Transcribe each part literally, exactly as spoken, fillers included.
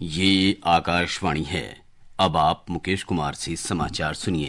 ये आकाशवाणी है। अब आप मुकेश कुमार से समाचार सुनिए।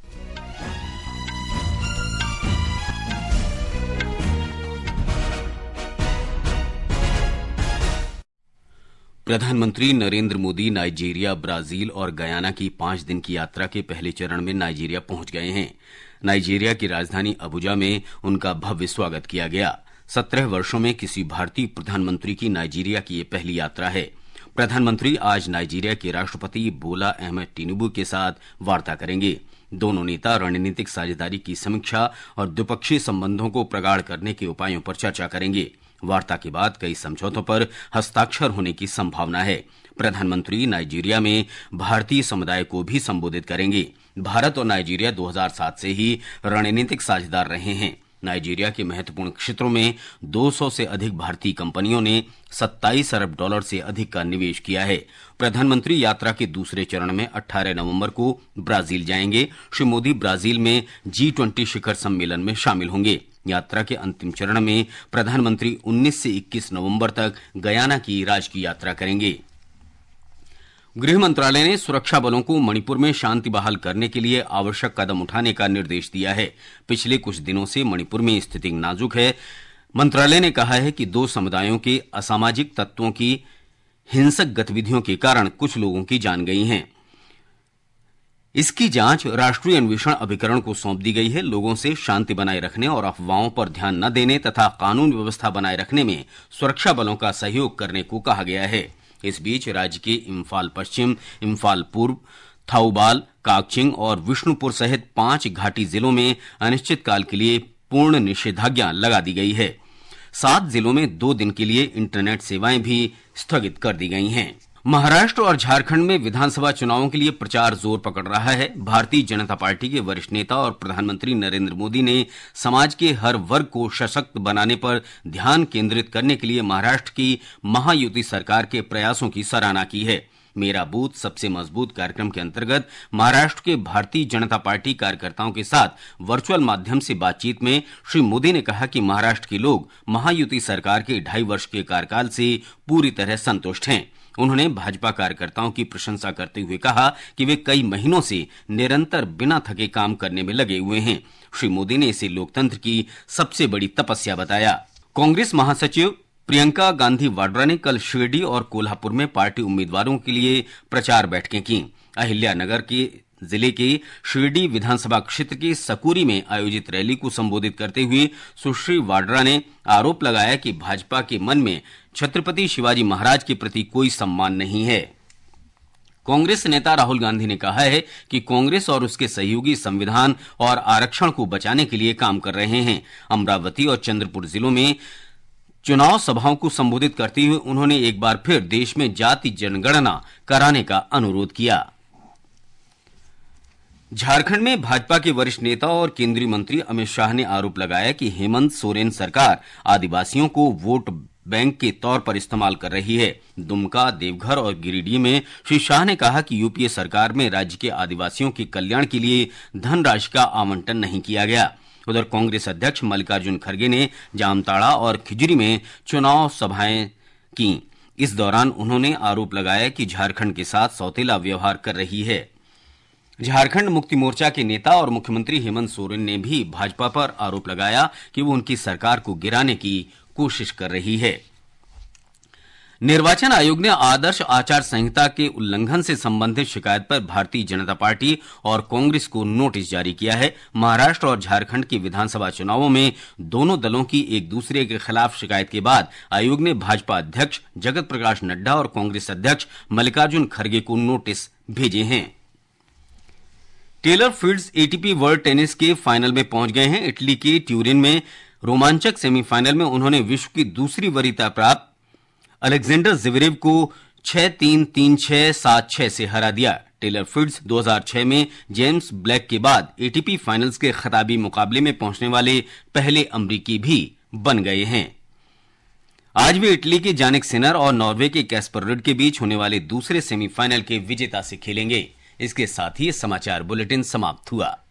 प्रधानमंत्री नरेंद्र मोदी नाइजीरिया, ब्राजील और गयाना की पांच दिन की यात्रा के पहले चरण में नाइजीरिया पहुंच गए हैं। नाइजीरिया की राजधानी अबुजा में उनका भव्य स्वागत किया गया। सत्रह वर्षों में किसी भारतीय प्रधानमंत्री की नाइजीरिया की ये पहली यात्रा है। प्रधानमंत्री आज नाइजीरिया के राष्ट्रपति बोला अहमद टिनुबू के साथ वार्ता करेंगे। दोनों नेता रणनीतिक साझेदारी की समीक्षा और द्विपक्षीय संबंधों को प्रगाढ़ करने के उपायों पर चर्चा करेंगे। वार्ता के बाद कई समझौतों पर हस्ताक्षर होने की संभावना है। प्रधानमंत्री नाइजीरिया में भारतीय समुदाय को भी संबोधित करेंगे। भारत और नाइजीरिया दो हज़ार सात से ही रणनीतिक साझेदार रहे हैं। नाइजीरिया के महत्वपूर्ण क्षेत्रों में दो सौ से अधिक भारतीय कंपनियों ने सत्ताईस अरब डॉलर से अधिक का निवेश किया है। प्रधानमंत्री यात्रा के दूसरे चरण में अठारह नवंबर को ब्राजील जाएंगे। श्री मोदी ब्राजील में जी ट्वेंटी शिखर सम्मेलन में शामिल होंगे। यात्रा के अंतिम चरण में प्रधानमंत्री उन्नीस से इक्कीस नवंबर तक गयाना की राजकीय यात्रा करेंगे। गृह मंत्रालय ने सुरक्षा बलों को मणिपुर में शांति बहाल करने के लिए आवश्यक कदम उठाने का निर्देश दिया है। पिछले कुछ दिनों से मणिपुर में स्थिति नाजुक है। मंत्रालय ने कहा है कि दो समुदायों के असामाजिक तत्वों की हिंसक गतिविधियों के कारण कुछ लोगों की जान गई है। इसकी जांच राष्ट्रीय अन्वेषण अभिकरण को सौंप दी गई है। लोगों से शांति बनाए रखने और अफवाहों पर ध्यान न देने तथा कानून व्यवस्था बनाए रखने में सुरक्षा बलों का सहयोग करने को कहा गया है। इस बीच राज्य के इम्फाल पश्चिम, इम्फाल पूर्व, थाउबाल, काकचिंग और विष्णुपुर सहित पांच घाटी जिलों में अनिश्चितकाल के लिए पूर्ण निषेधाज्ञा लगा दी गई है। सात जिलों में दो दिन के लिए इंटरनेट सेवाएं भी स्थगित कर दी गई हैं। महाराष्ट्र और झारखंड में विधानसभा चुनावों के लिए प्रचार जोर पकड़ रहा है। भारतीय जनता पार्टी के वरिष्ठ नेता और प्रधानमंत्री नरेंद्र मोदी ने समाज के हर वर्ग को सशक्त बनाने पर ध्यान केंद्रित करने के लिए महाराष्ट्र की महायुति सरकार के प्रयासों की सराहना की है। मेरा बूथ सबसे मजबूत कार्यक्रम के अंतर्गत महाराष्ट्र के भारतीय जनता पार्टी कार्यकर्ताओं के साथ वर्चुअल माध्यम से बातचीत में श्री मोदी ने कहा कि महाराष्ट्र के लोग महायुति सरकार के ढाई वर्ष के कार्यकाल से पूरी तरह संतुष्ट हैं। उन्होंने भाजपा कार्यकर्ताओं की प्रशंसा करते हुए कहा कि वे कई महीनों से निरंतर बिना थके काम करने में लगे हुए हैं। श्री मोदी ने इसे लोकतंत्र की सबसे बड़ी तपस्या बताया। कांग्रेस महासचिव प्रियंका गांधी वाड्रा ने कल शिरडी और कोल्हापुर में पार्टी उम्मीदवारों के लिए प्रचार बैठकें की। अहिल्यानगर के जिले के शिरडी विधानसभा क्षेत्र के सकूरी में आयोजित रैली को संबोधित करते हुए सुश्री वाड्रा ने आरोप लगाया कि भाजपा के मन में छत्रपति शिवाजी महाराज के प्रति कोई सम्मान नहीं है। कांग्रेस नेता राहुल गांधी ने कहा है कि कांग्रेस और उसके सहयोगी संविधान और आरक्षण को बचाने के लिए काम कर रहे हैं। अमरावती और चंद्रपुर जिलों में चुनाव सभाओं को संबोधित करते हुए उन्होंने एक बार फिर देश में जाति जनगणना कराने का अनुरोध किया। झारखंड में भाजपा के वरिष्ठ नेता और केंद्रीय मंत्री अमित शाह ने आरोप लगाया कि हेमंत सोरेन सरकार आदिवासियों को वोट बैंक के तौर पर इस्तेमाल कर रही है। दुमका, देवघर और गिरिडीह में श्री शाह ने कहा कि यूपीए सरकार में राज्य के आदिवासियों के कल्याण के लिए धनराशि का आवंटन नहीं किया गया। उधर कांग्रेस अध्यक्ष मल्लिकार्जुन खड़गे ने जामताड़ा और खिजरी में चुनाव सभाएं की। इस दौरान उन्होंने आरोप लगाया कि झारखंड के साथ सौतेला व्यवहार कर रही है। झारखंड मुक्ति मोर्चा के नेता और मुख्यमंत्री हेमंत सोरेन ने भी भाजपा पर आरोप लगाया कि वो उनकी सरकार को गिराने की कोशिश कर रही है। निर्वाचन आयोग ने आदर्श आचार संहिता के उल्लंघन से संबंधित शिकायत पर भारतीय जनता पार्टी और कांग्रेस को नोटिस जारी किया है। महाराष्ट्र और झारखंड के विधानसभा चुनावों में दोनों दलों की एक दूसरे के खिलाफ शिकायत के बाद आयोग ने भाजपा अध्यक्ष जगत प्रकाश नड्डा और कांग्रेस अध्यक्ष मल्लिकार्जुन खड़गे को नोटिस भेजे हैं। Taylor Fritz ATP world tennis के फाइनल में पहुंच गए हैं। इटली के ट्यूरिन में रोमांचक सेमीफाइनल में उन्होंने विश्व की दूसरी वरीयता प्राप्त अलेक्जेंडर ज़वेरेव को छह तीन, तीन छह, सात छह से हरा दिया। टेलर फिट्ज दो हज़ार छह में जेम्स ब्लैक के बाद एटीपी फाइनल्स के खिताबी मुकाबले में पहुंचने वाले पहले अमरीकी भी बन गए हैं। आज वे इटली के जानिक सिनर और नॉर्वे के कैस्पर रुड के बीच होने वाले दूसरे सेमीफाइनल के विजेता से खेलेंगे। इसके साथ ही समाचार बुलेटिन समाप्त हुआ।